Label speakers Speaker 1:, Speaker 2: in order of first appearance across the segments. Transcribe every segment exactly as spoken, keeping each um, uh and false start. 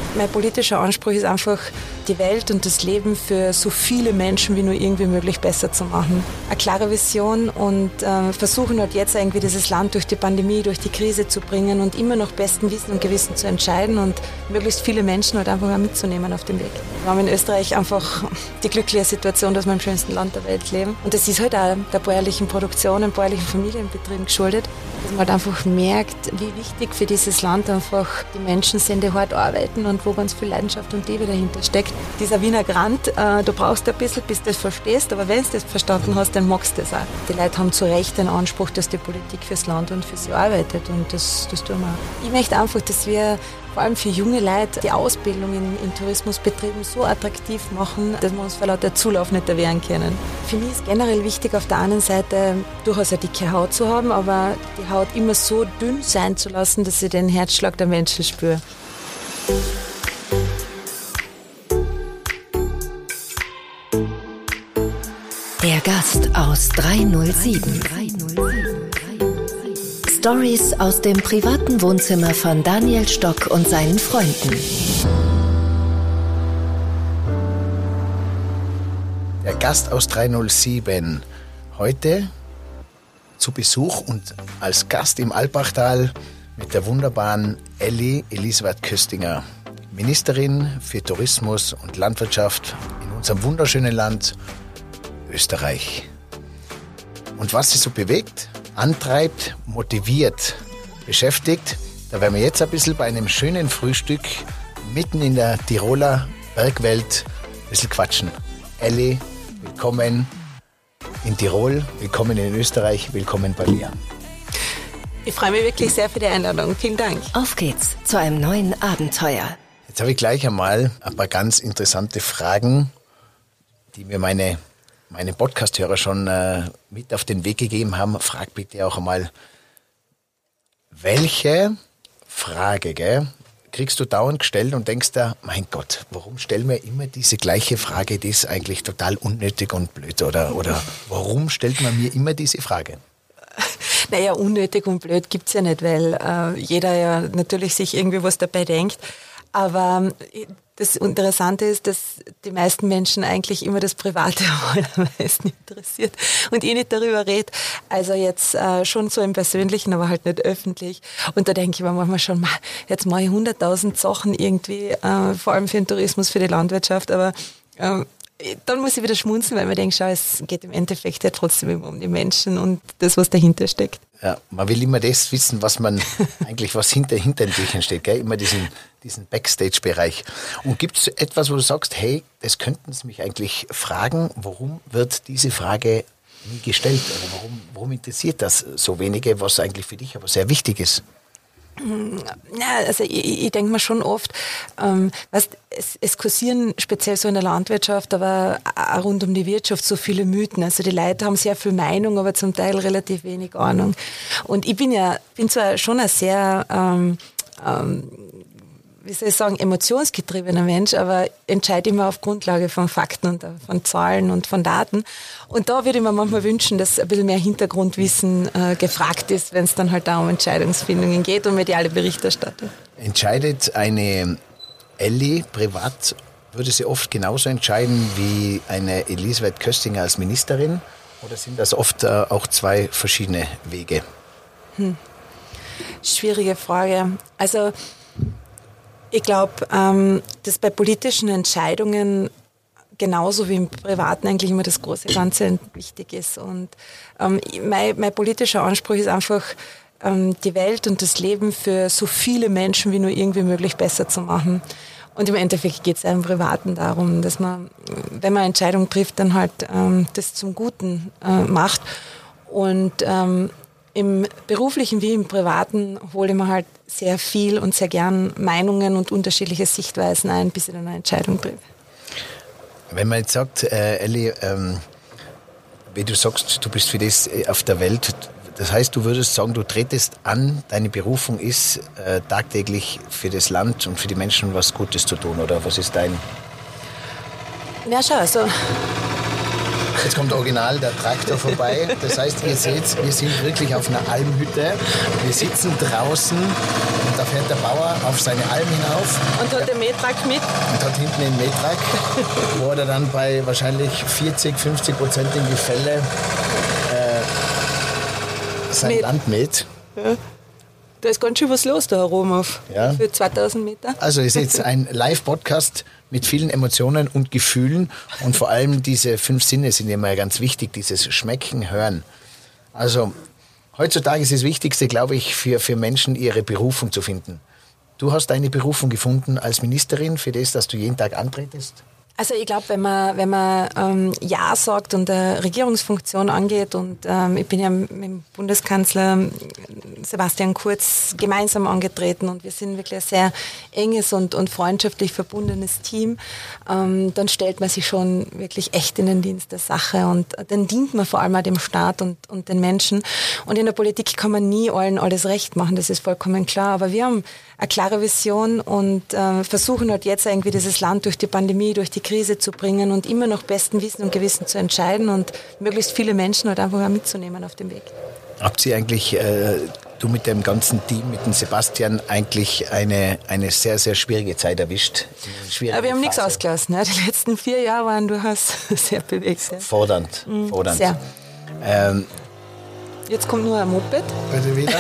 Speaker 1: Mein politischer Anspruch ist einfach, die Welt und das Leben für so viele Menschen wie nur irgendwie möglich besser zu machen. Eine klare Vision und äh, versuchen halt jetzt irgendwie dieses Land durch die Pandemie, durch die Krise zu bringen und immer noch besten Wissen und Gewissen zu entscheiden und möglichst viele Menschen halt einfach mal mitzunehmen auf dem Weg. Wir haben in Österreich einfach die glückliche Situation, dass wir im schönsten Land der Welt leben. Und das ist halt auch der bäuerlichen Produktion, den bäuerlichen Familienbetrieben geschuldet, dass man halt einfach merkt, wie wichtig für dieses Land einfach die Menschen sind, die hart arbeiten und wo ganz viel Leidenschaft und Liebe dahinter steckt. Dieser Wiener Grand, äh, du brauchst ein bisschen, bis du das verstehst, aber wenn du das verstanden hast, dann magst du das auch. Die Leute haben zu Recht den Anspruch, dass die Politik fürs Land und für sie arbeitet und das, das tun wir. Ich möchte einfach, dass wir vor allem für junge Leute die Ausbildung in, in Tourismusbetrieben so attraktiv machen, dass wir uns vor lauter Zulauf nicht erwehren können. Für mich ist generell wichtig, auf der einen Seite durchaus eine dicke Haut zu haben, aber die Haut immer so dünn sein zu lassen, dass ich den Herzschlag der Menschen spüre.
Speaker 2: Der Gast aus dreihundertsieben. Stories aus dem privaten Wohnzimmer von Daniel Stock und seinen Freunden.
Speaker 3: Der Gast aus dreihundertsieben. Heute zu Besuch und als Gast im Alpbachtal mit der wunderbaren Elli Elisabeth Köstinger, Ministerin für Tourismus und Landwirtschaft in unserem wunderschönen Land Österreich. Und was sie so bewegt, antreibt, motiviert, beschäftigt, da werden wir jetzt ein bisschen bei einem schönen Frühstück mitten in der Tiroler Bergwelt ein bisschen quatschen. Elli, willkommen in Tirol, willkommen in Österreich, willkommen bei mir.
Speaker 1: Ich freue mich wirklich sehr für die Einladung. Vielen Dank.
Speaker 2: Auf geht's zu einem neuen Abenteuer.
Speaker 3: Jetzt habe ich gleich einmal ein paar ganz interessante Fragen, die mir meine meine Podcast-Hörer schon äh, mit auf den Weg gegeben haben. Frag bitte auch einmal, welche Frage, gell, kriegst du dauernd gestellt und denkst da, mein Gott, warum stellen wir immer diese gleiche Frage, die ist eigentlich total unnötig und blöd, oder, oder warum stellt man mir immer diese Frage?
Speaker 1: Naja, unnötig und blöd gibt's ja nicht, weil äh, jeder ja natürlich sich irgendwie was dabei denkt. Aber das Interessante ist, dass die meisten Menschen eigentlich immer das Private am meisten interessiert und ich nicht darüber rede. Also jetzt äh, schon so im Persönlichen, aber halt nicht öffentlich. Und da denke ich mir manchmal schon, jetzt mache ich hunderttausend Sachen irgendwie, äh, vor allem für den Tourismus, für die Landwirtschaft, aber äh, dann muss ich wieder schmunzeln, weil man denkt, schau, es geht im Endeffekt ja trotzdem immer um die Menschen und das, was dahinter steckt.
Speaker 3: Ja, man will immer das wissen, was man eigentlich, was hinter, hinter den Büchern steht, gell? Immer diesen, diesen Backstage-Bereich. Und gibt es etwas, wo du sagst, hey, das könnten Sie mich eigentlich fragen, warum wird diese Frage nie gestellt? Oder warum, warum interessiert das so wenige, was eigentlich für dich aber sehr wichtig ist?
Speaker 1: Ja, also ich, ich denke mir schon oft, ähm, weißt, es, es kursieren speziell so in der Landwirtschaft, aber auch rund um die Wirtschaft so viele Mythen. Also die Leute haben sehr viel Meinung, aber zum Teil relativ wenig Ahnung. Und ich bin ja bin zwar schon ein sehr ähm, ähm, wie soll ich sagen, emotionsgetriebener Mensch, aber entscheide immer auf Grundlage von Fakten und von Zahlen und von Daten. Und da würde ich mir manchmal wünschen, dass ein bisschen mehr Hintergrundwissen äh, gefragt ist, wenn es dann halt auch um Entscheidungsfindungen geht und mediale Berichterstattung.
Speaker 3: Entscheidet eine Elli privat, würde sie oft genauso entscheiden wie eine Elisabeth Köstinger als Ministerin? Oder sind das oft äh, auch zwei verschiedene Wege?
Speaker 1: Hm. Schwierige Frage. Also ich glaube, ähm, dass bei politischen Entscheidungen genauso wie im Privaten eigentlich immer das große Ganze wichtig ist. Und ähm, mein, mein politischer Anspruch ist einfach, ähm, die Welt und das Leben für so viele Menschen wie nur irgendwie möglich besser zu machen. Und im Endeffekt geht es ja im Privaten darum, dass man, wenn man Entscheidungen trifft, dann halt ähm, das zum Guten äh, macht. Und ähm, im Beruflichen wie im Privaten hole ich mir halt sehr viel und sehr gern Meinungen und unterschiedliche Sichtweisen ein, bis ich dann eine Entscheidung treffe.
Speaker 3: Wenn man jetzt sagt, äh, Elli, ähm, wie du sagst, du bist für das auf der Welt, das heißt, du würdest sagen, du tretest an, deine Berufung ist, äh, tagtäglich für das Land und für die Menschen was Gutes zu tun, oder was ist dein...
Speaker 1: Ja, schau, also
Speaker 3: Jetzt kommt original der Traktor vorbei. Das heißt, ihr seht, wir sind wirklich auf einer Almhütte. Wir sitzen draußen und da fährt der Bauer auf seine Alm hinauf.
Speaker 1: Und hat den Mähtrack mit.
Speaker 3: Und hat hinten den Mähtrack, wo er dann bei wahrscheinlich vierzig, fünfzig Prozent im Gefälle äh, sein
Speaker 1: Mäht.
Speaker 3: Land mäht.
Speaker 1: Ja. Da ist ganz schön was los da herum auf
Speaker 3: Ja.
Speaker 1: für zweitausend Meter.
Speaker 3: Also ist jetzt ein Live-Podcast mit vielen Emotionen und Gefühlen und vor allem diese fünf Sinne sind immer ganz wichtig, dieses Schmecken, Hören. Also heutzutage ist das Wichtigste, glaube ich, für, für Menschen, ihre Berufung zu finden. Du hast deine Berufung gefunden als Ministerin für das, dass du jeden Tag antretest?
Speaker 1: Also ich glaube, wenn man, wenn man ähm, Ja sagt und eine Regierungsfunktion angeht und ähm, ich bin ja mit dem Bundeskanzler Sebastian Kurz gemeinsam angetreten und wir sind wirklich ein sehr enges und, und freundschaftlich verbundenes Team, ähm, dann stellt man sich schon wirklich echt in den Dienst der Sache und dann dient man vor allem auch dem Staat und, und den Menschen. Und in der Politik kann man nie allen alles recht machen, das ist vollkommen klar, aber wir haben eine klare Vision und äh, versuchen halt jetzt irgendwie dieses Land durch die Pandemie, durch die Krise zu bringen und immer noch besten Wissen und Gewissen zu entscheiden und möglichst viele Menschen halt einfach auch mitzunehmen auf dem Weg.
Speaker 3: Habt ihr eigentlich, äh, du mit dem ganzen Team, mit dem Sebastian, eigentlich eine, eine sehr, sehr schwierige Zeit erwischt?
Speaker 1: Aber wir haben nichts ausgelassen. Ne? Die letzten vier Jahre waren durchaus sehr bewegt. Ja.
Speaker 3: Fordernd,
Speaker 1: Mhm,
Speaker 3: fordernd.
Speaker 1: Sehr.
Speaker 3: Ähm,
Speaker 1: Jetzt kommt nur ein Moped.
Speaker 3: Bitte wieder.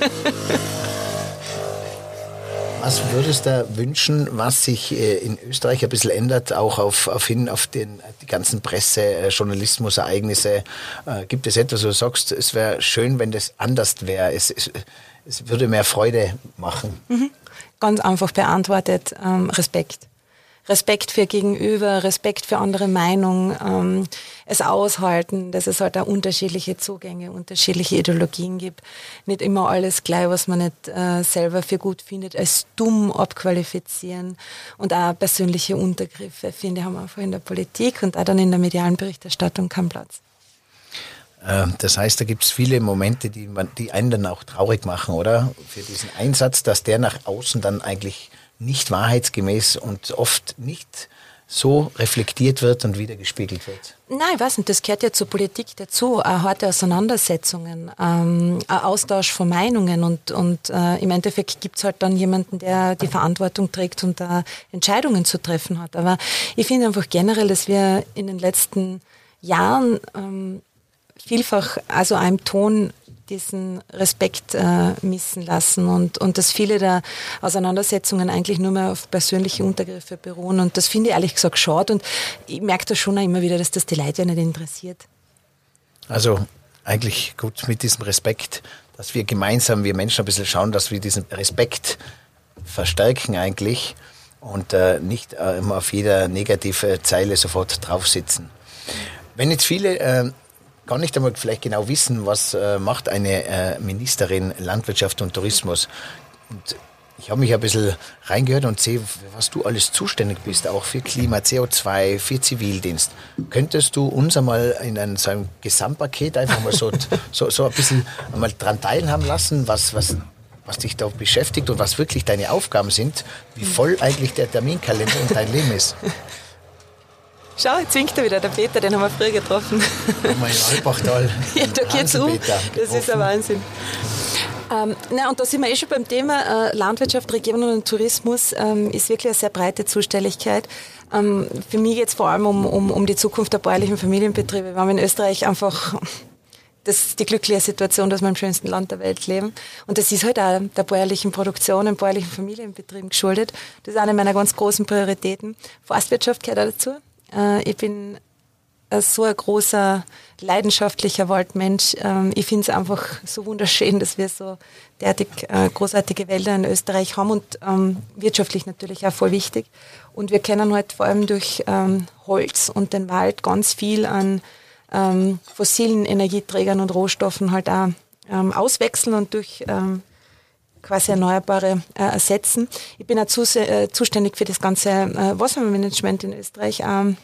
Speaker 3: Was würdest du wünschen, was sich in Österreich ein bisschen ändert, auch auf, auf hin auf den, die ganzen Presse-, Journalismus-Ereignisse? Äh, gibt es etwas, wo du sagst, es wäre schön, wenn das anders wäre, es, es, es würde mehr Freude machen?
Speaker 1: Mhm. Ganz einfach beantwortet, ähm, Respekt. Respekt für Gegenüber, Respekt für andere Meinungen, ähm, es aushalten, dass es halt auch unterschiedliche Zugänge, unterschiedliche Ideologien gibt. Nicht immer alles gleich, was man nicht äh, selber für gut findet, als dumm abqualifizieren. Und auch persönliche Untergriffe, finde ich, haben einfach in der Politik und auch dann in der medialen Berichterstattung keinen Platz.
Speaker 3: Das heißt, da gibt es viele Momente, die, man, die einen dann auch traurig machen, oder? Für diesen Einsatz, dass der nach außen dann eigentlich nicht wahrheitsgemäß und oft nicht so reflektiert wird und wieder gespiegelt wird.
Speaker 1: Nein, ich weiß nicht, das gehört ja zur Politik dazu, auch harte Auseinandersetzungen, ähm, ein Austausch von Meinungen und, und äh, im Endeffekt gibt es halt dann jemanden, der die Verantwortung trägt und da Entscheidungen zu treffen hat. Aber ich finde einfach generell, dass wir in den letzten Jahren ähm, vielfach also einem Ton diesen Respekt äh, missen lassen und, und dass viele der Auseinandersetzungen eigentlich nur mehr auf persönliche Untergriffe beruhen und das finde ich ehrlich gesagt schade und ich merke da schon auch immer wieder, dass das die Leute ja nicht interessiert.
Speaker 3: Also eigentlich gut mit diesem Respekt, dass wir gemeinsam, wir Menschen ein bisschen schauen, dass wir diesen Respekt verstärken eigentlich und äh, nicht äh, immer auf jeder negative Zeile sofort drauf sitzen. Wenn jetzt viele äh, gar nicht einmal vielleicht genau wissen, was äh, macht eine äh, Ministerin Landwirtschaft und Tourismus. Und ich habe mich ein bisschen reingehört und sehe, was du alles zuständig bist, auch für Klima, C O zwei, für Zivildienst. Könntest du uns einmal in einem, so einem Gesamtpaket einfach mal so, so, so ein bisschen einmal dran teilhaben lassen, was, was, was dich da beschäftigt und was wirklich deine Aufgaben sind, wie voll eigentlich der Terminkalender in dein Leben ist?
Speaker 1: Schau, jetzt winkt er wieder, der Peter, den haben wir früher getroffen.
Speaker 3: Mein Alpachtal.
Speaker 1: Ja, da geht's um. Das ist ein Wahnsinn. Ähm, na, und da sind wir eh schon beim Thema äh, Landwirtschaft, Regionen und Tourismus ähm, ist wirklich eine sehr breite Zuständigkeit. Ähm, für mich geht es vor allem um, um, um die Zukunft der bäuerlichen Familienbetriebe. Wir haben in Österreich einfach das, die glückliche Situation, dass wir im schönsten Land der Welt leben. Und das ist halt auch der bäuerlichen Produktion, den bäuerlichen Familienbetrieben geschuldet. Das ist eine meiner ganz großen Prioritäten. Forstwirtschaft gehört auch dazu. Ich bin so ein großer, leidenschaftlicher Waldmensch. Ich finde es einfach so wunderschön, dass wir so derartig großartige Wälder in Österreich haben und wirtschaftlich natürlich auch voll wichtig. Und wir können halt vor allem durch Holz und den Wald ganz viel an fossilen Energieträgern und Rohstoffen halt auch auswechseln und durch quasi Erneuerbare äh, ersetzen. Ich bin auch zus- äh, zuständig für das ganze äh, Wassermanagement in Österreich. Ähm,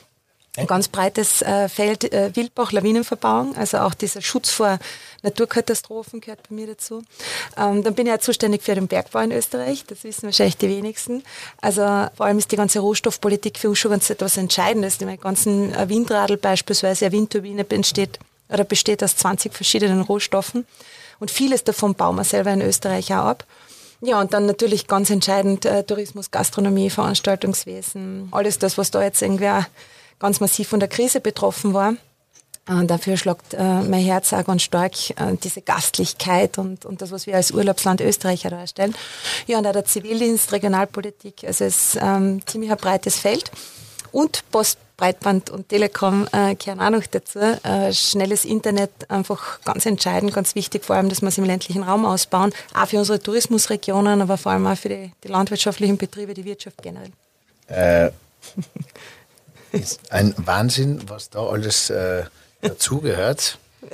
Speaker 1: Ein ganz breites äh, Feld, äh, Wildbach, Lawinenverbauung, also auch dieser Schutz vor Naturkatastrophen gehört bei mir dazu. Ähm, dann bin ich auch zuständig für den Bergbau in Österreich, das wissen wahrscheinlich die wenigsten. Also vor allem ist die ganze Rohstoffpolitik für uns schon ganz etwas Entscheidendes. Die ganzen äh, Windradl beispielsweise, eine Windturbine besteht, oder besteht aus zwanzig verschiedenen Rohstoffen und vieles davon bauen wir selber in Österreich auch ab. Ja, und dann natürlich ganz entscheidend äh, Tourismus, Gastronomie, Veranstaltungswesen, alles das, was da jetzt irgendwie auch ganz massiv von der Krise betroffen war. Und dafür schlägt äh, mein Herz auch ganz stark äh, diese Gastlichkeit und, und das, was wir als Urlaubsland Österreich darstellen. Ja, und auch der Zivildienst, Regionalpolitik, also es ist ähm, ziemlich ein breites Feld. Und Post, Breitband und Telekom äh, gehören auch noch dazu. Äh, schnelles Internet einfach ganz entscheidend, ganz wichtig, vor allem, dass wir es im ländlichen Raum ausbauen, auch für unsere Tourismusregionen, aber vor allem auch für die, die landwirtschaftlichen Betriebe, die Wirtschaft generell.
Speaker 3: Äh. Ist ein Wahnsinn, was da alles äh, dazugehört.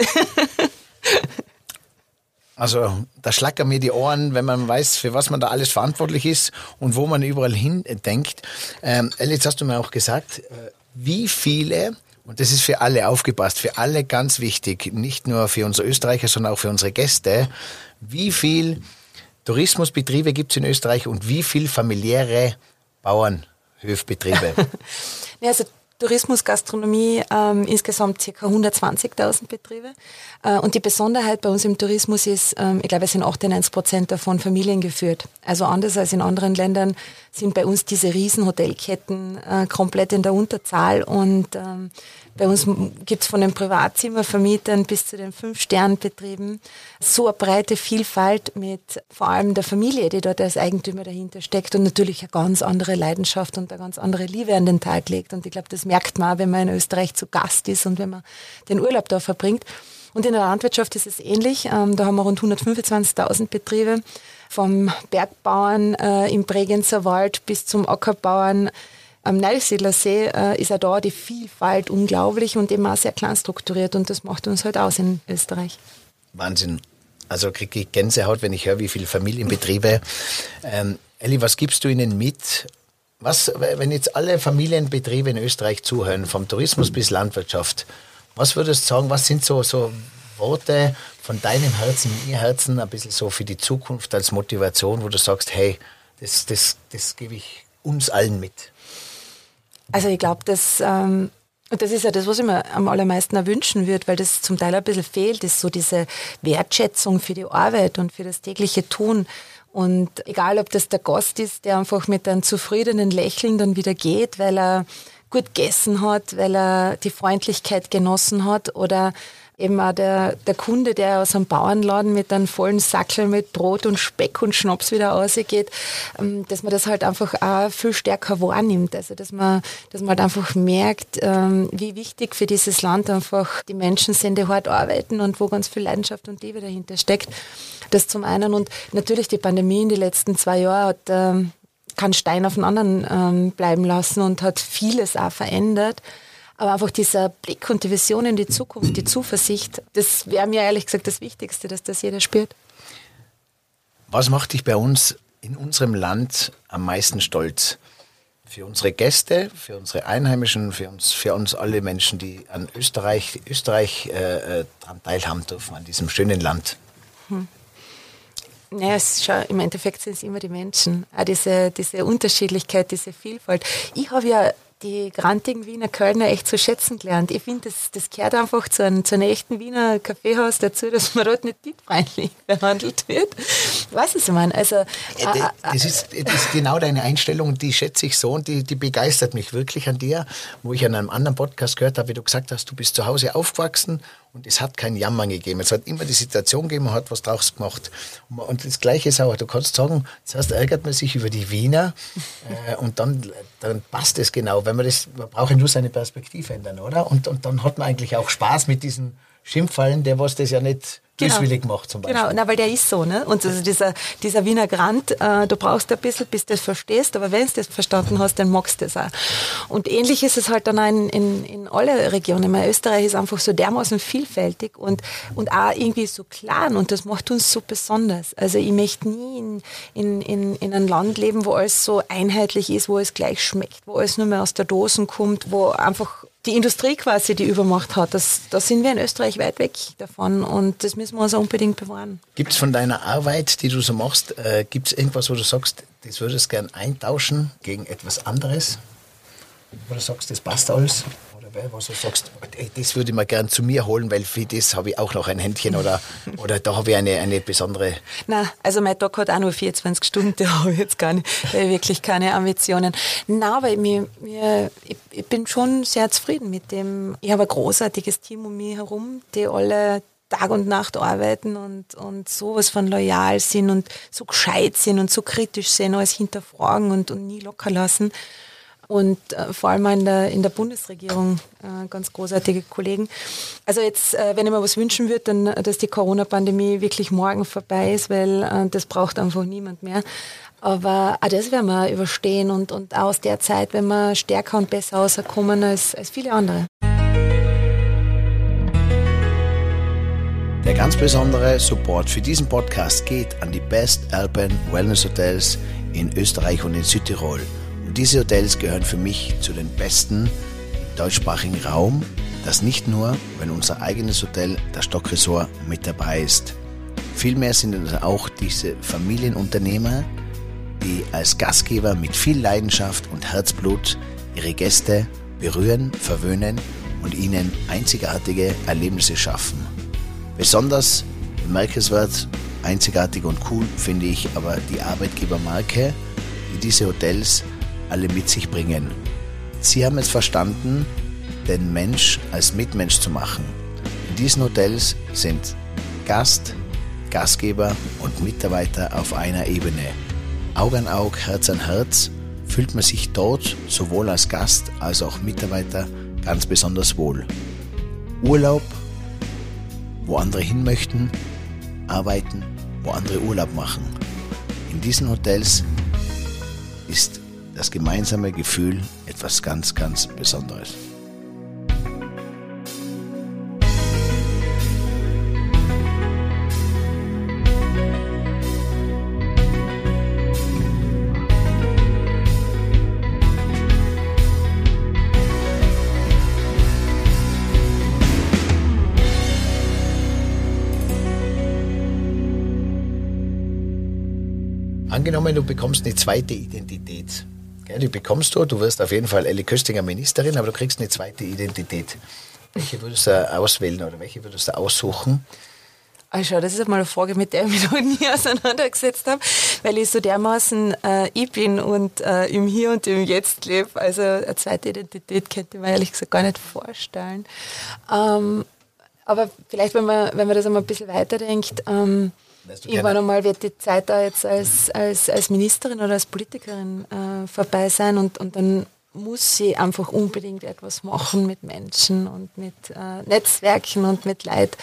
Speaker 3: Also da schlackern mir die Ohren, wenn man weiß, für was man da alles verantwortlich ist und wo man überall hin denkt. Ähm, Elli, jetzt hast du mir auch gesagt, äh, wie viele, und das ist für alle aufgepasst, für alle ganz wichtig, nicht nur für unsere Österreicher, sondern auch für unsere Gäste, wie viel Tourismusbetriebe gibt es in Österreich und wie viel familiäre Bauernhofbetriebe?
Speaker 1: Ja, also Tourismus, Gastronomie, ähm, insgesamt ca. hundertzwanzigtausend Betriebe. Äh, und die Besonderheit bei uns im Tourismus ist, ähm, ich glaube, es sind achtundneunzig Prozent davon familiengeführt. Also anders als in anderen Ländern sind bei uns diese Riesenhotelketten äh, komplett in der Unterzahl. Und ähm, bei uns gibt es von den Privatzimmervermietern bis zu den Fünf-Sterne-Betrieben so eine breite Vielfalt mit vor allem der Familie, die dort als Eigentümer dahinter steckt und natürlich eine ganz andere Leidenschaft und eine ganz andere Liebe an den Tag legt. Und ich glaube, das merkt man auch, wenn man in Österreich zu Gast ist und wenn man den Urlaub da verbringt. Und in der Landwirtschaft ist es ähnlich. Ähm, da haben wir rund hundertfünfundzwanzigtausend Betriebe, vom Bergbauern äh, im Bregenzer Wald bis zum Ackerbauern. Am Neusiedler See äh, ist auch da die Vielfalt unglaublich und eben auch sehr klein strukturiert und das macht uns halt aus in Österreich.
Speaker 3: Wahnsinn. Also kriege ich Gänsehaut, wenn ich höre, wie viele Familienbetriebe. Ähm, Elli, was gibst du ihnen mit? Was, wenn jetzt alle Familienbetriebe in Österreich zuhören, vom Tourismus bis Landwirtschaft, was würdest du sagen, was sind so, so Worte von deinem Herzen, ihr Herzen, ein bisschen so für die Zukunft als Motivation, wo du sagst, hey, das, das, das gebe ich uns allen mit?
Speaker 1: Also ich glaube, dass, ähm, und das ist ja das, was ich mir am allermeisten auch wünschen würde, weil das zum Teil ein bisschen fehlt, ist so diese Wertschätzung für die Arbeit und für das tägliche Tun. Und egal, ob das der Gast ist, der einfach mit einem zufriedenen Lächeln dann wieder geht, weil er gut gegessen hat, weil er die Freundlichkeit genossen hat oder eben auch der, der Kunde, der aus einem Bauernladen mit einem vollen Sackel mit Brot und Speck und Schnaps wieder rausgeht, dass man das halt einfach auch viel stärker wahrnimmt. Also dass man, dass man halt einfach merkt, wie wichtig für dieses Land einfach die Menschen sind, die hart arbeiten und wo ganz viel Leidenschaft und Liebe dahinter steckt. Das zum einen. Und natürlich die Pandemie in den letzten zwei Jahren hat ähm, keinen Stein auf den anderen ähm, bleiben lassen und hat vieles auch verändert. Aber einfach dieser Blick und die Vision in die Zukunft, die Zuversicht, das wäre mir ehrlich gesagt das Wichtigste, dass das jeder spürt.
Speaker 3: Was macht dich bei uns in unserem Land am meisten stolz? Für unsere Gäste, für unsere Einheimischen, für uns, für uns alle Menschen, die an Österreich, Österreich äh, daran teilhaben dürfen, an diesem schönen Land.
Speaker 1: Hm. Naja, es ist schon, im Endeffekt sind es immer die Menschen. Auch diese, diese Unterschiedlichkeit, diese Vielfalt. Ich habe ja die grantigen Wiener Kölner echt zu schätzen gelernt. Ich finde, das, das gehört einfach zu einem, zu einem echten Wiener Kaffeehaus dazu, dass man dort nicht dietfreundlich behandelt wird. Weißt du, was ich meine? Also,
Speaker 3: ja, äh, das, ist, das ist genau deine Einstellung und die schätze ich so und die, die begeistert mich wirklich an dir, wo ich an einem anderen Podcast gehört habe, wie du gesagt hast, du bist zu Hause aufgewachsen und es hat kein Jammern gegeben. Es hat immer die Situation gegeben, man hat was draus gemacht. Und das Gleiche ist auch, du kannst sagen, zuerst ärgert man sich über die Wiener äh, und dann, dann passt es genau. Wenn man das, man braucht ja nur seine Perspektive ändern, oder? Und, und dann hat man eigentlich auch Spaß mit diesen Schimpfallen, der was das ja nicht böswillig genau. macht zum Beispiel.
Speaker 1: Genau, na, weil der ist so, ne? Und also dieser, dieser Wiener Grand, äh, du brauchst ein bisschen, bis du das verstehst, aber wenn du das verstanden hast, dann magst du das auch. Und ähnlich ist es halt dann auch in, in, in alle Regionen. Meine, Österreich ist einfach so dermaßen vielfältig und, und auch irgendwie so klein und das macht uns so besonders. Also ich möchte nie in, in, in, in einem Land leben, wo alles so einheitlich ist, wo es gleich schmeckt, wo alles nur mehr aus der Dose kommt, wo einfach die Industrie quasi die Übermacht hat. Das, da sind wir in Österreich weit weg davon und das müssen wir uns unbedingt bewahren.
Speaker 3: Gibt es von deiner Arbeit, die du so machst, äh, gibt es irgendwas, wo du sagst, das würdest du gern eintauschen gegen etwas anderes? Wo du sagst, das passt alles? Oder was du sagst, ey, das würde ich mir gern zu mir holen, weil für das habe ich auch noch ein Händchen oder, oder da habe ich eine, eine besondere...
Speaker 1: Nein, also mein Tag hat auch nur vierundzwanzig Stunden, da habe ich jetzt gar nicht, wirklich keine Ambitionen. Nein, aber mir, mir, ich, ich bin schon sehr zufrieden mit dem. Ich habe ein großartiges Team um mich herum, die alle Tag und Nacht arbeiten und, und sowas von loyal sind und so gescheit sind und so kritisch sind, alles hinterfragen und, und nie locker lassen. Und äh, vor allem in der, in der Bundesregierung äh, ganz großartige Kollegen. Also jetzt, äh, wenn ich mir was wünschen würde, dann, dass die Corona-Pandemie wirklich morgen vorbei ist, weil äh, das braucht einfach niemand mehr. Aber auch das werden wir überstehen und, und auch aus der Zeit, wenn wir stärker und besser rauskommen als, als viele andere.
Speaker 3: Der ganz besondere Support für diesen Podcast geht an die Best Alpine Wellness Hotels in Österreich und in Südtirol. Und diese Hotels gehören für mich zu den besten im deutschsprachigen Raum. Das nicht nur, wenn unser eigenes Hotel, das Stock Resort, mit dabei ist. Vielmehr sind es auch diese Familienunternehmer, die als Gastgeber mit viel Leidenschaft und Herzblut ihre Gäste berühren, verwöhnen und ihnen einzigartige Erlebnisse schaffen. Besonders bemerkenswert, einzigartig und cool finde ich aber die Arbeitgebermarke, die diese Hotels alle mit sich bringen. Sie haben es verstanden, den Mensch als Mitmensch zu machen. In diesen Hotels sind Gast, Gastgeber und Mitarbeiter auf einer Ebene. Auge an Auge, Herz an Herz fühlt man sich dort sowohl als Gast als auch Mitarbeiter ganz besonders wohl. Urlaub, wo andere hin möchten, arbeiten, wo andere Urlaub machen. In diesen Hotels ist das gemeinsame Gefühl etwas ganz, ganz Besonderes. Angenommen, du bekommst eine zweite Identität. Die bekommst du, du wirst auf jeden Fall Elli Köstinger Ministerin, aber du kriegst eine zweite Identität. Welche würdest du auswählen oder welche würdest du aussuchen?
Speaker 1: Also das ist einmal eine Frage, mit der ich mich noch nie auseinandergesetzt habe, weil ich so dermaßen äh, ich bin und äh, im Hier und im Jetzt lebe. Also eine zweite Identität könnte ich mir ehrlich gesagt gar nicht vorstellen. Ähm, aber vielleicht, wenn man, wenn man das einmal ein bisschen weiterdenkt, ähm, irgendwann einmal wird die Zeit da jetzt als, als, als Ministerin oder als Politikerin äh, vorbei sein und, und dann muss sie einfach unbedingt etwas machen mit Menschen und mit äh, Netzwerken und mit Leid,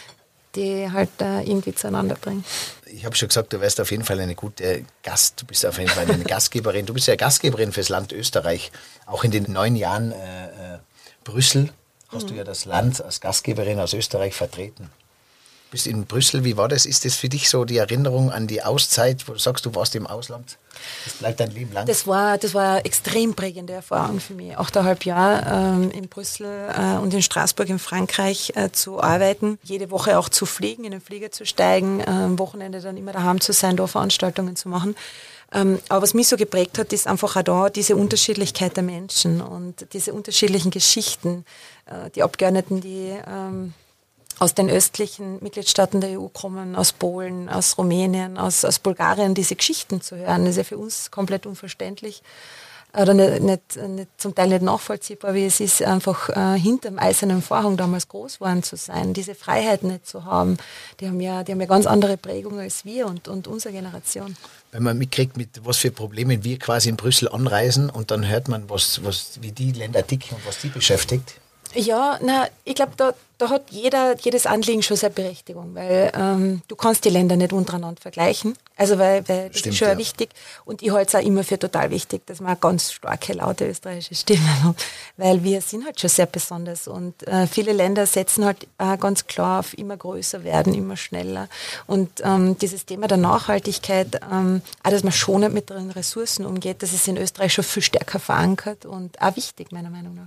Speaker 1: die halt äh, irgendwie zueinander bringen.
Speaker 3: Ich habe schon gesagt, du wärst auf jeden Fall eine gute Gast, du bist auf jeden Fall eine Gastgeberin. Du bist ja Gastgeberin fürs Land Österreich. Auch in den neun Jahren äh, äh, Brüssel hast mhm. du ja das Land als Gastgeberin aus Österreich vertreten. Du bist in Brüssel, wie war das? Ist das für dich so die Erinnerung an die Auszeit, wo du sagst, du warst im Ausland? Das bleibt dein Leben lang? Das
Speaker 1: war, das war eine extrem prägende Erfahrung für mich. Achteinhalb Jahre ähm, in Brüssel äh, und in Straßburg in Frankreich äh, zu arbeiten. Jede Woche auch zu fliegen, in den Flieger zu steigen, äh, am Wochenende dann immer daheim zu sein, da Veranstaltungen zu machen. Ähm, aber was mich so geprägt hat, ist einfach auch da diese Unterschiedlichkeit der Menschen und diese unterschiedlichen Geschichten. Äh, die Abgeordneten, die... Ähm, aus den östlichen Mitgliedstaaten der E U kommen, aus Polen, aus Rumänien, aus, aus Bulgarien, diese Geschichten zu hören, ist ja für uns komplett unverständlich oder nicht, nicht, nicht, zum Teil nicht nachvollziehbar, wie es ist, einfach äh, hinterm eisernen Vorhang damals groß geworden zu sein, diese Freiheit nicht zu haben. Die haben ja, die haben ja ganz andere Prägungen als wir und, und unsere Generation.
Speaker 3: Wenn man mitkriegt, mit was für Problemen wir quasi in Brüssel anreisen und dann hört man, was, was, wie die Länder ticken und was die beschäftigt.
Speaker 1: Ja, na, ich glaube, da, da hat jeder, jedes Anliegen schon seine Berechtigung, weil ähm, du kannst die Länder nicht untereinander vergleichen. Also weil, weil das Stimmt, ist schon ja. wichtig. Und ich halte es auch immer für total wichtig, dass wir eine ganz starke, laute österreichische Stimme haben, weil wir sind halt schon sehr besonders. Und äh, viele Länder setzen halt äh, ganz klar auf immer größer werden, immer schneller. Und ähm, dieses Thema der Nachhaltigkeit, ähm, auch dass man schonend mit den Ressourcen umgeht, das ist in Österreich schon viel stärker verankert und auch wichtig, meiner Meinung nach.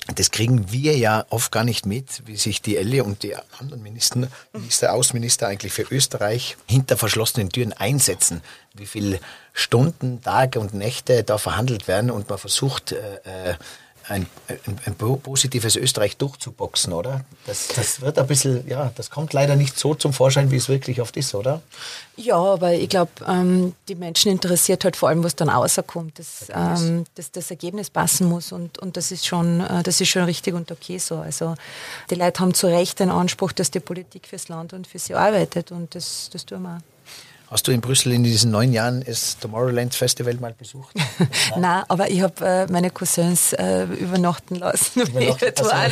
Speaker 3: Das kriegen wir ja oft gar nicht mit, wie sich die Elli und die anderen Minister, Minister, Außenminister eigentlich für Österreich hinter verschlossenen Türen einsetzen. Wie viele Stunden, Tage und Nächte da verhandelt werden und man versucht, äh, ein, ein, ein positives Österreich durchzuboxen, oder? Das, das wird ein bisschen, ja, das kommt leider nicht so zum Vorschein, wie es wirklich oft ist, oder?
Speaker 1: Ja, aber ich glaube, ähm, die Menschen interessiert halt vor allem, was dann rauskommt, dass, ähm, dass das Ergebnis passen muss und, und das ist schon, äh, das ist schon richtig und okay so. Also die Leute haben zu Recht den Anspruch, dass die Politik fürs Land und für sie arbeitet und das, das tun wir auch.
Speaker 3: Hast du in Brüssel in diesen neun Jahren das Tomorrowland Festival mal besucht?
Speaker 1: Nein, aber ich habe äh, meine Cousins äh, übernachten lassen.
Speaker 3: Übernachten, also.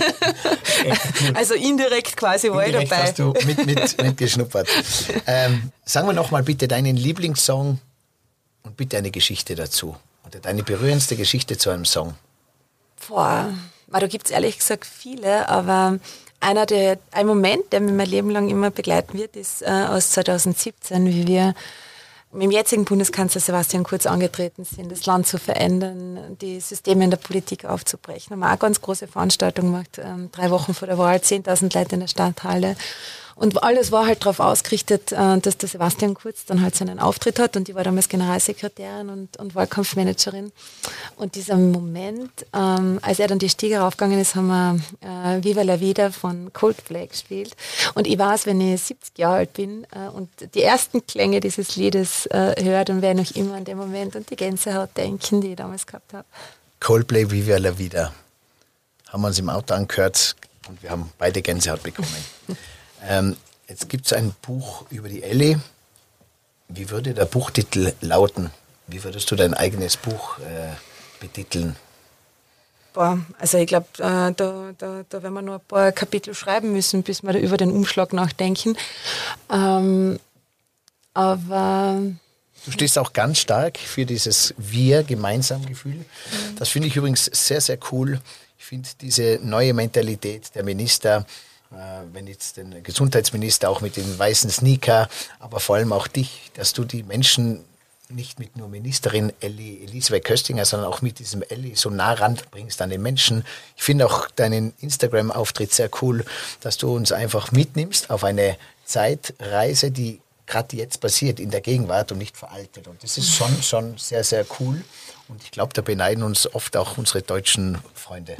Speaker 1: also indirekt quasi war
Speaker 3: indirekt
Speaker 1: ich dabei.
Speaker 3: Hast du mit, mit, mitgeschnuppert. ähm, sagen wir noch mal bitte deinen Lieblingssong und bitte eine Geschichte dazu. Oder deine berührendste Geschichte zu einem Song.
Speaker 1: Boah, da gibt es ehrlich gesagt viele, aber einer der, ein Moment, der mich mein Leben lang immer begleiten wird, ist äh, aus zweitausendsiebzehn, wie wir mit dem jetzigen Bundeskanzler Sebastian Kurz angetreten sind, das Land zu verändern, die Systeme in der Politik aufzubrechen. Haben wir auch eine ganz große Veranstaltung gemacht, ähm, drei Wochen vor der Wahl, zehntausend Leute in der Stadthalle. Und alles war halt darauf ausgerichtet, äh, dass der Sebastian Kurz dann halt seinen Auftritt hat und ich war damals Generalsekretärin und, und Wahlkampfmanagerin. Und dieser Moment, ähm, als er dann die Stiege raufgegangen ist, haben wir äh, Viva la Vida von Coldplay gespielt. Und ich weiß, wenn ich siebzig Jahre alt bin äh, und die ersten Klänge dieses Liedes äh, höre, dann werde ich noch immer an den Moment und die Gänsehaut denken, die ich damals gehabt habe.
Speaker 3: Coldplay Viva la Vida. Haben wir uns im Auto angehört und wir haben beide Gänsehaut bekommen. Ähm, jetzt gibt es ein Buch über die Elli. Wie würde der Buchtitel lauten? Wie würdest du dein eigenes Buch äh, betiteln?
Speaker 1: Boah, also ich glaube, äh, da, da, da werden wir noch ein paar Kapitel schreiben müssen, bis wir da über den Umschlag nachdenken. Ähm, aber...
Speaker 3: Du stehst auch ganz stark für dieses Wir-Gemeinsam-Gefühl. Das finde ich übrigens sehr, sehr cool. Ich finde diese neue Mentalität der Minister, wenn jetzt den Gesundheitsminister auch mit den weißen Sneaker, aber vor allem auch dich, dass du die Menschen nicht mit nur Ministerin Elli, Elisabeth Köstinger, sondern auch mit diesem Elli so nah ranbringst an den Menschen. Ich finde auch deinen Instagram-Auftritt sehr cool, dass du uns einfach mitnimmst auf eine Zeitreise, die gerade jetzt passiert, in der Gegenwart und nicht veraltet. Und das ist schon, schon sehr, sehr cool. Und ich glaube, da beneiden uns oft auch unsere deutschen Freunde.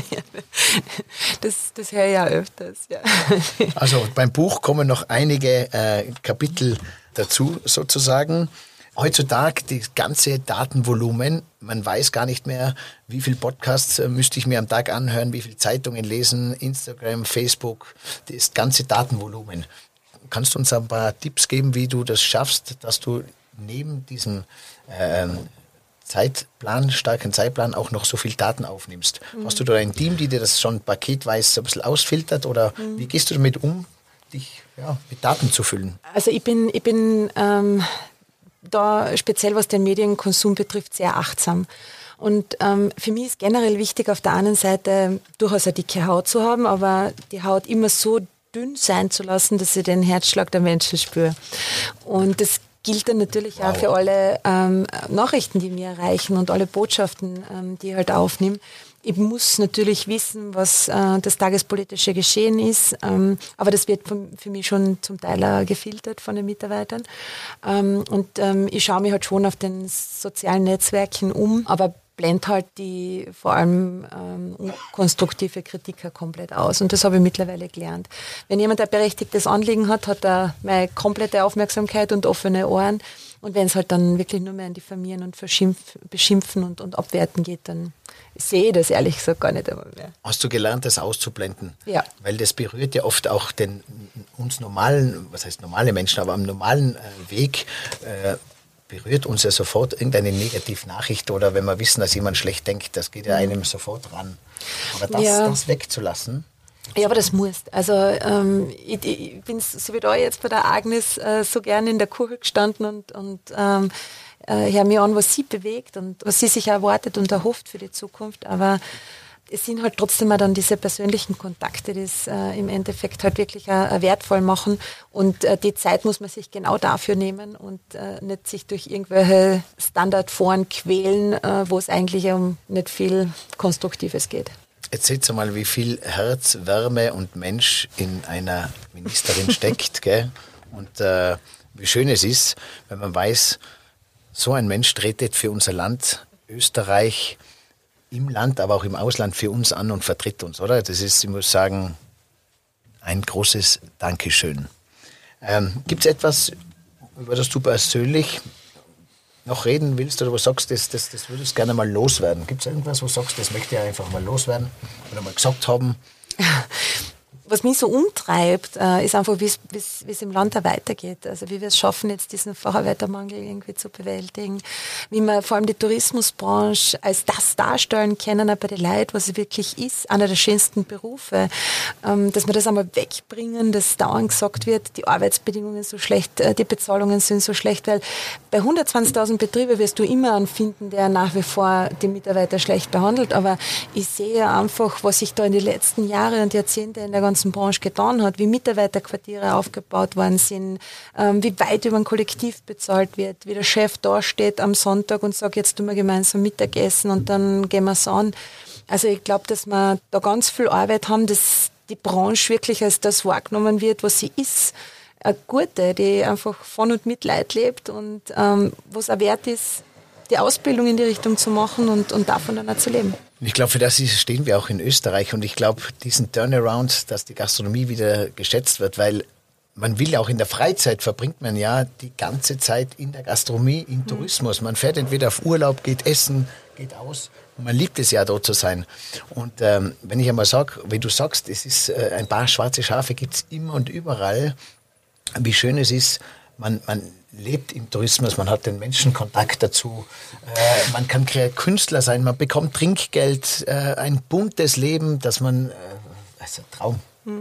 Speaker 1: das, das höre ich ja öfters, ja.
Speaker 3: Also beim Buch kommen noch einige äh, Kapitel dazu sozusagen. Heutzutage das ganze Datenvolumen, man weiß gar nicht mehr, wie viel Podcasts äh, müsste ich mir am Tag anhören, wie viel Zeitungen lesen, Instagram, Facebook, das ganze Datenvolumen. Kannst du uns ein paar Tipps geben, wie du das schaffst, dass du neben diesem ähm, Zeitplan, starken Zeitplan auch noch so viel Daten aufnimmst? Mhm. Hast du da ein Team, die dir das schon paketweise ein bisschen ausfiltert oder mhm. wie gehst du damit um, dich ja, mit Daten zu füllen?
Speaker 1: Also ich bin, ich bin ähm, da speziell was den Medienkonsum betrifft sehr achtsam. Und ähm, für mich ist generell wichtig, auf der einen Seite durchaus eine dicke Haut zu haben, aber die Haut immer so dünn sein zu lassen, dass ich den Herzschlag der Menschen spüre. Und das gilt dann natürlich wow. auch für alle ähm, Nachrichten, die mir erreichen und alle Botschaften, ähm, die ich halt aufnehme. Ich muss natürlich wissen, was äh, das tagespolitische Geschehen ist, ähm, aber das wird von, für mich schon zum Teil auch gefiltert von den Mitarbeitern. Ähm, und ähm, ich schaue mich halt schon auf den sozialen Netzwerken um, aber blend halt die vor allem ähm, konstruktive Kritiker komplett aus. Und das habe ich mittlerweile gelernt. Wenn jemand ein berechtigtes Anliegen hat, hat er meine komplette Aufmerksamkeit und offene Ohren. Und wenn es halt dann wirklich nur mehr an diffamieren und beschimpfen und, und abwerten geht, dann sehe ich das ehrlich gesagt gar nicht einmal mehr.
Speaker 3: Hast du gelernt, das auszublenden?
Speaker 1: Ja.
Speaker 3: Weil das berührt ja oft auch den uns normalen, was heißt normale Menschen, aber am normalen äh, Weg äh, berührt uns ja sofort irgendeine Negativnachricht oder wenn wir wissen, dass jemand schlecht denkt, das geht ja einem sofort ran. Aber das,
Speaker 1: ja.
Speaker 3: das wegzulassen.
Speaker 1: Ja, aber das muss. Also ähm, ich, ich bin so wie da jetzt bei der Agnes äh, so gerne in der Küche gestanden und, und ähm, äh, höre mir an, was sie bewegt und was sie sich erwartet und erhofft für die Zukunft. Aber es sind halt trotzdem auch dann diese persönlichen Kontakte, die es äh, im Endeffekt halt wirklich äh, wertvoll machen. Und äh, die Zeit muss man sich genau dafür nehmen und äh, nicht sich durch irgendwelche Standardforen quälen, äh, wo es eigentlich um nicht viel Konstruktives geht.
Speaker 3: Jetzt seht ihr mal, wie viel Herz, Wärme und Mensch in einer Ministerin steckt. Gell? Und äh, wie schön es ist, wenn man weiß, so ein Mensch tretet für unser Land Österreich im Land, aber auch im Ausland für uns an und vertritt uns, oder? Das ist, ich muss sagen, ein großes Dankeschön. Ähm, Gibt es etwas, über das du persönlich noch reden willst oder wo du sagst, das, das, das würdest du gerne mal loswerden? Gibt es irgendwas, wo du sagst, das möchte ich einfach mal loswerden oder mal gesagt haben?
Speaker 1: Was mich so umtreibt, äh, ist einfach, wie es im Land da weitergeht. Also wie wir es schaffen, jetzt diesen Facharbeitermangel irgendwie zu bewältigen. Wie wir vor allem die Tourismusbranche als das darstellen können, auch bei den Leuten, was es wirklich ist, einer der schönsten Berufe. Ähm, dass wir das einmal wegbringen, dass dauernd gesagt wird, die Arbeitsbedingungen so schlecht, äh, die Bezahlungen sind so schlecht, weil bei hundertzwanzigtausend Betrieben wirst du immer einen finden, der nach wie vor die Mitarbeiter schlecht behandelt. Aber ich sehe einfach, was sich da in den letzten Jahren und Jahrzehnten in der ganzen Branche getan hat, wie Mitarbeiterquartiere aufgebaut worden sind, ähm, wie weit über ein Kollektiv bezahlt wird, wie der Chef da steht am Sonntag und sagt, jetzt tun wir gemeinsam Mittagessen und dann gehen wir es an. Also ich glaube, dass wir da ganz viel Arbeit haben, dass die Branche wirklich als das wahrgenommen wird, was sie ist. Eine gute, die einfach von und mit Leid lebt und ähm, was auch wert ist, die Ausbildung in die Richtung zu machen und, und davon dann auch zu leben.
Speaker 3: Ich glaube, für das stehen wir auch in Österreich und ich glaube, diesen Turnaround, dass die Gastronomie wieder geschätzt wird, weil man will auch in der Freizeit, verbringt man ja die ganze Zeit in der Gastronomie, im mhm. Tourismus. Man fährt entweder auf Urlaub, geht essen, geht aus und man liebt es ja, dort zu sein. Und ähm, wenn ich einmal sage, wie du sagst, es ist äh, ein paar schwarze Schafe gibt es immer und überall, wie schön es ist, man, man lebt im Tourismus, man hat den Menschenkontakt dazu, äh, man kann Künstler sein, man bekommt Trinkgeld, äh, ein buntes Leben, das man, äh, das ist ein Traum.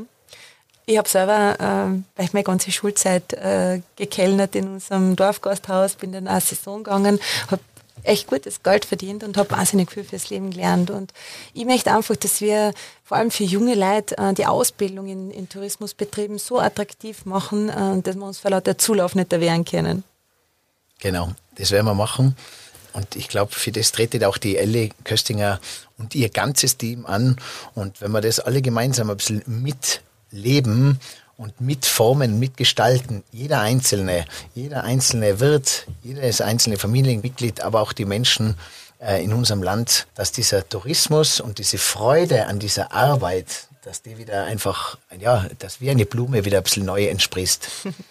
Speaker 1: Ich habe selber äh, weil ich meine ganze Schulzeit äh, gekellnert in unserem Dorfgasthaus, bin dann auch Saison gegangen, habe echt gutes Geld verdient und habe wahnsinnig viel fürs Leben gelernt. Und ich möchte einfach, dass wir vor allem für junge Leute äh, die Ausbildung in, in Tourismusbetrieben so attraktiv machen, äh, dass wir uns vor lauter Zulauf nicht erwehren können.
Speaker 3: Genau, das werden wir machen. Und ich glaube, für das tretet auch die Elli Köstinger und ihr ganzes Team an. Und wenn wir das alle gemeinsam ein bisschen mitleben und mitformen, mitgestalten, jeder Einzelne, jeder einzelne Wirt, jedes einzelne Familienmitglied, aber auch die Menschen äh, in unserem Land, dass dieser Tourismus und diese Freude an dieser Arbeit, dass die wieder einfach, ja, dass wie eine Blume wieder ein bisschen neu entsprießt.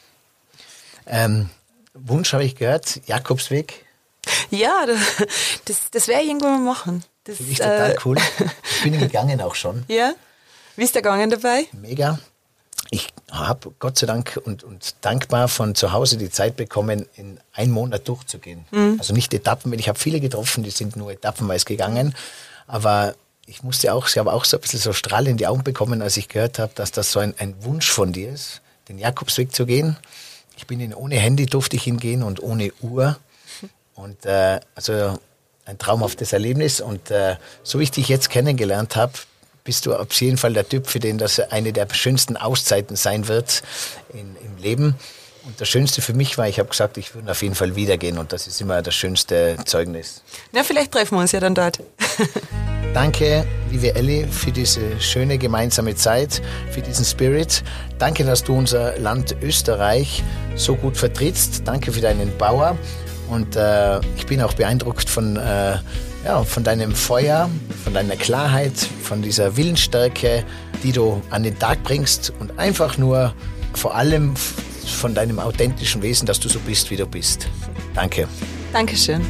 Speaker 3: ähm, Wunsch habe ich gehört, Jakobsweg.
Speaker 1: Ja, das, das werde ich irgendwann mal machen. Das
Speaker 3: finde ich total
Speaker 1: äh,
Speaker 3: cool. Ich bin gegangen auch schon.
Speaker 1: Ja? Wie ist der gegangen dabei?
Speaker 3: Mega. Ich habe Gott sei Dank und, und dankbar von zu Hause die Zeit bekommen, in einen Monat durchzugehen. Mhm. Also nicht Etappen, ich habe viele getroffen, die sind nur etappenweise gegangen. Aber ich musste auch, ich habe auch so ein bisschen so Strahl in die Augen bekommen, als ich gehört habe, dass das so ein, ein Wunsch von dir ist, den Jakobsweg zu gehen. Ich bin in, ohne Handy durfte ich hingehen und ohne Uhr. Und äh, also ein traumhaftes Erlebnis. Und äh, so wie ich dich jetzt kennengelernt habe, bist du auf jeden Fall der Typ, für den das eine der schönsten Auszeiten sein wird in, im Leben. Und das Schönste für mich war, ich habe gesagt, ich würde auf jeden Fall wieder gehen und das ist immer das schönste Zeugnis.
Speaker 1: Na, vielleicht treffen wir uns ja dann dort.
Speaker 3: Danke, liebe Elli, für diese schöne gemeinsame Zeit, für diesen Spirit. Danke, dass du unser Land Österreich so gut vertrittst. Danke für deinen Bauer. Und äh, ich bin auch beeindruckt von, äh, ja, von deinem Feuer, von deiner Klarheit, von dieser Willensstärke, die du an den Tag bringst und einfach nur vor allem von deinem authentischen Wesen, dass du so bist, wie du bist. Danke.
Speaker 1: Dankeschön.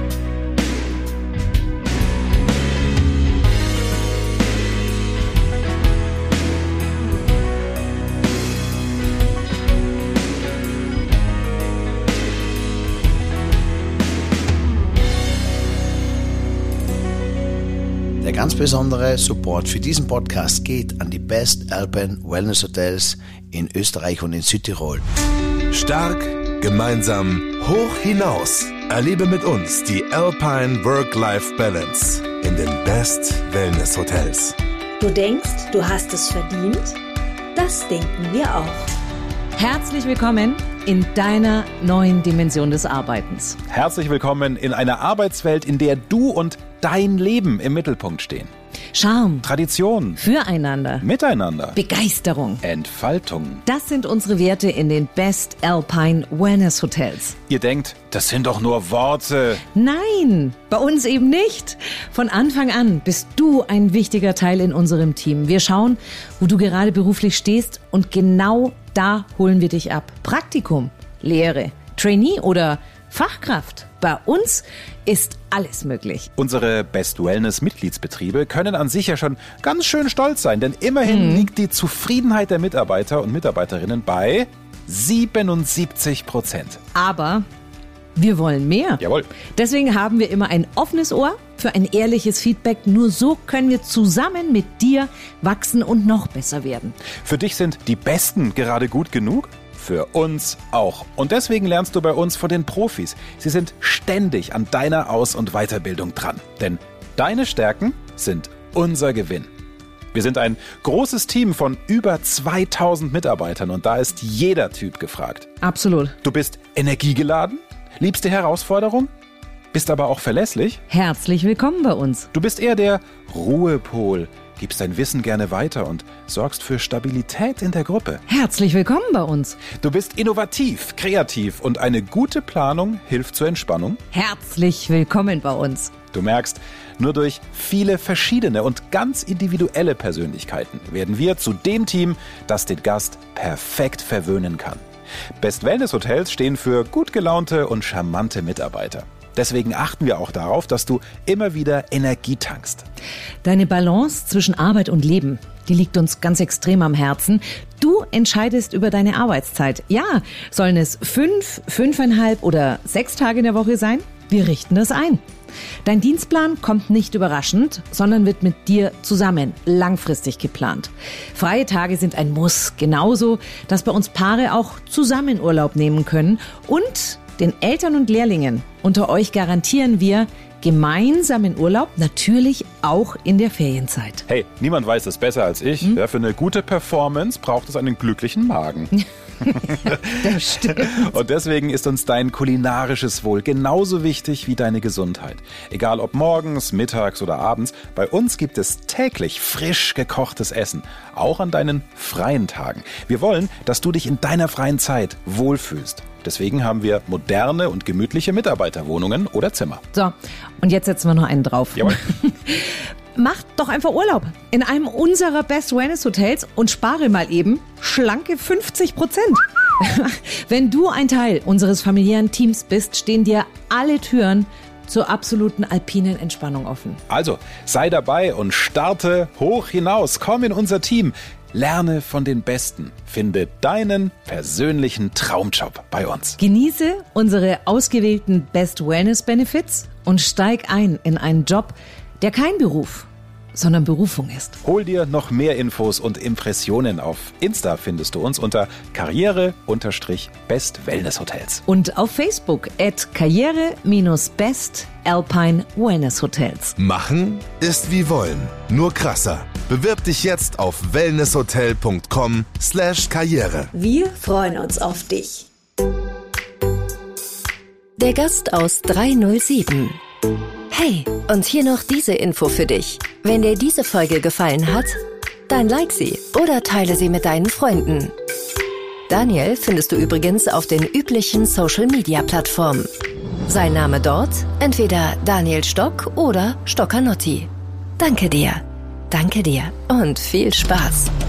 Speaker 3: Der ganz besondere Support für diesen Podcast geht an die Best Alpine Wellness Hotels in Österreich und in Südtirol.
Speaker 4: Stark, gemeinsam, hoch hinaus. Erlebe mit uns die Alpine Work-Life-Balance in den Best Wellness Hotels.
Speaker 5: Du denkst, du hast es verdient? Das denken wir auch.
Speaker 6: Herzlich willkommen in deiner neuen Dimension des Arbeitens.
Speaker 7: Herzlich willkommen in einer Arbeitswelt, in der du und dein Leben im Mittelpunkt stehen.
Speaker 6: Charme,
Speaker 7: Tradition,
Speaker 6: Füreinander,
Speaker 7: Miteinander,
Speaker 6: Begeisterung.
Speaker 7: Entfaltung.
Speaker 6: Das sind unsere Werte in den Best Alpine Wellness Hotels.
Speaker 7: Ihr denkt, das sind doch nur Worte.
Speaker 6: Nein, bei uns eben nicht. Von Anfang an bist du ein wichtiger Teil in unserem Team. Wir schauen, wo du gerade beruflich stehst und genau da holen wir dich ab. Praktikum, Lehre, Trainee oder Fachkraft. Bei uns ist alles möglich.
Speaker 7: Unsere Best Wellness Mitgliedsbetriebe können an sich ja schon ganz schön stolz sein, denn immerhin mhm. liegt die Zufriedenheit der Mitarbeiter und Mitarbeiterinnen bei siebenundsiebzig Prozent.
Speaker 6: Aber wir wollen mehr.
Speaker 7: Jawohl.
Speaker 6: Deswegen haben wir immer ein offenes Ohr für ein ehrliches Feedback. Nur so können wir zusammen mit dir wachsen und noch besser werden.
Speaker 7: Für dich sind die Besten gerade gut genug? Für uns auch. Und deswegen lernst du bei uns von den Profis. Sie sind ständig an deiner Aus- und Weiterbildung dran. Denn deine Stärken sind unser Gewinn. Wir sind ein großes Team von über zweitausend Mitarbeitern und da ist jeder Typ gefragt.
Speaker 6: Absolut.
Speaker 7: Du bist energiegeladen, liebst die Herausforderung, bist aber auch verlässlich.
Speaker 6: Herzlich willkommen bei uns.
Speaker 7: Du bist eher der Ruhepol, gibst dein Wissen gerne weiter und sorgst für Stabilität in der Gruppe.
Speaker 6: Herzlich willkommen bei uns.
Speaker 7: Du bist innovativ, kreativ und eine gute Planung hilft zur Entspannung.
Speaker 6: Herzlich willkommen bei uns.
Speaker 7: Du merkst, nur durch viele verschiedene und ganz individuelle Persönlichkeiten werden wir zu dem Team, das den Gast perfekt verwöhnen kann. Best Wellness Hotels stehen für gut gelaunte und charmante Mitarbeiter. Deswegen achten wir auch darauf, dass du immer wieder Energie tankst.
Speaker 6: Deine Balance zwischen Arbeit und Leben, die liegt uns ganz extrem am Herzen. Du entscheidest über deine Arbeitszeit. Ja, sollen es fünf, fünfeinhalb oder sechs Tage in der Woche sein? Wir richten das ein. Dein Dienstplan kommt nicht überraschend, sondern wird mit dir zusammen langfristig geplant. Freie Tage sind ein Muss, genauso, dass bei uns Paare auch zusammen Urlaub nehmen können. Und den Eltern und Lehrlingen unter euch garantieren wir gemeinsamen Urlaub, natürlich auch in der Ferienzeit.
Speaker 7: Hey, niemand weiß es besser als ich. Hm? Ja, für eine gute Performance braucht es einen glücklichen Magen.
Speaker 6: Das stimmt.
Speaker 7: Und deswegen ist uns dein kulinarisches Wohl genauso wichtig wie deine Gesundheit. Egal ob morgens, mittags oder abends, bei uns gibt es täglich frisch gekochtes Essen, auch an deinen freien Tagen. Wir wollen, dass du dich in deiner freien Zeit wohlfühlst. Deswegen haben wir moderne und gemütliche Mitarbeiterwohnungen oder Zimmer.
Speaker 6: So, und jetzt setzen wir noch einen drauf.
Speaker 7: Jawohl.
Speaker 6: Macht doch einfach Urlaub in einem unserer Best Wellness Hotels und spare mal eben schlanke fünfzig Prozent. Wenn du ein Teil unseres familiären Teams bist, stehen dir alle Türen zur absoluten alpinen Entspannung offen.
Speaker 7: Also, sei dabei und starte hoch hinaus. Komm in unser Team. Lerne von den Besten. Finde deinen persönlichen Traumjob bei uns.
Speaker 6: Genieße unsere ausgewählten Best Wellness Benefits und steig ein in einen Job, der kein Beruf, sondern Berufung ist.
Speaker 7: Hol dir noch mehr Infos und Impressionen. Auf Insta findest du uns unter Karriere-Best Wellness Hotels.
Speaker 6: Und auf Facebook at Karriere-Best Alpine Wellness Hotels.
Speaker 4: Machen ist wie wollen, nur krasser. Bewirb dich jetzt auf wellnesshotel punkt com slash karriere.
Speaker 5: Wir freuen uns auf dich.
Speaker 2: Der Gast aus dreihundertsieben. Hey, und hier noch diese Info für dich. Wenn dir diese Folge gefallen hat, dann like sie oder teile sie mit deinen Freunden. Daniel findest du übrigens auf den üblichen Social-Media-Plattformen. Sein Name dort entweder Daniel Stock oder Stockanotti. Danke dir, danke dir und viel Spaß.